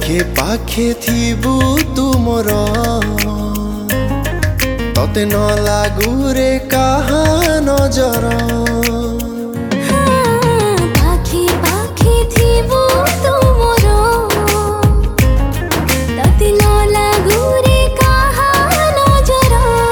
पाखे पाखे थिबु तुमर तते न लागू रे कहा नजर। पाखे पाखे थिबु तुमर तते न लागू रे कहा नजर।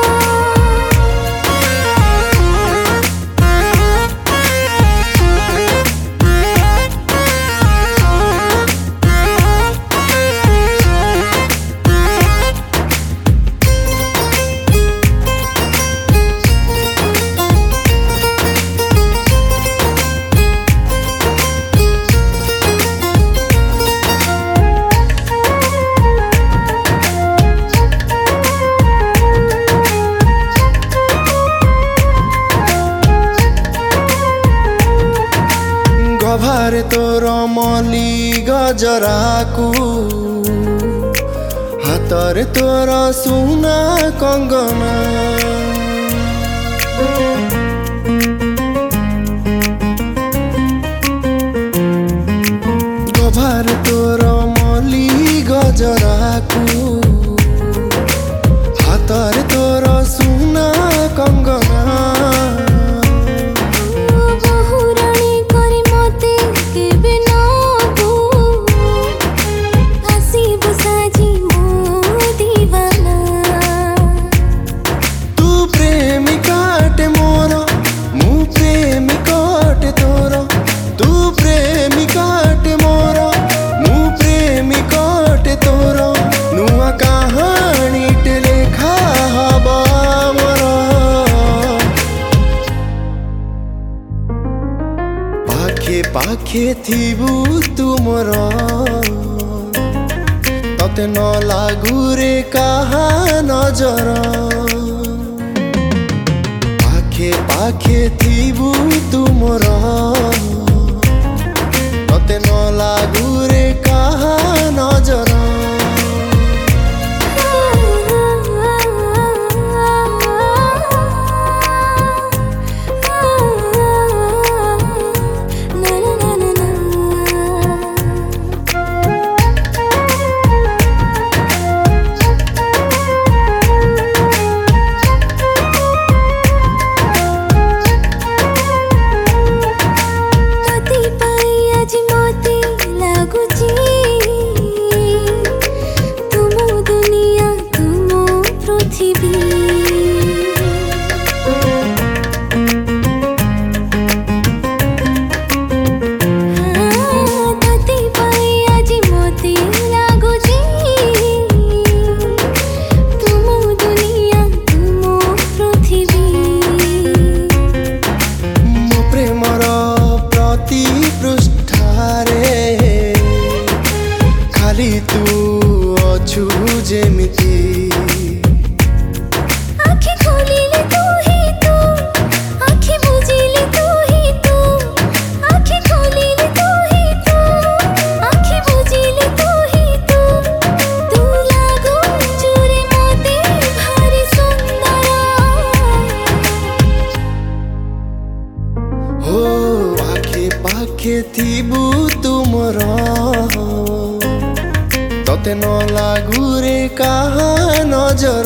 गभारे तोर मली गजराकू हातरे तोर सुना कंगना। गभारे तोर मली गजराकू हातरे तोर सुना कंगना। पाखे पाखे थिबु तुमर तते न लागू रे कहा नजर। पाखे पाखे थिबु तुमर तते न लागू रे कहा नजर। खाली तू अछु जेमिति आखि खोलिले तू ही तू आखि बुझिले तू ही तू आखि खोलिले तू ही तू आखि बुझिले तू ही तू तू लागो चुरे मोते भारी सुंदर। हो पाखे पाखे थिबु तुमर तते न लागू रे कहा नजर।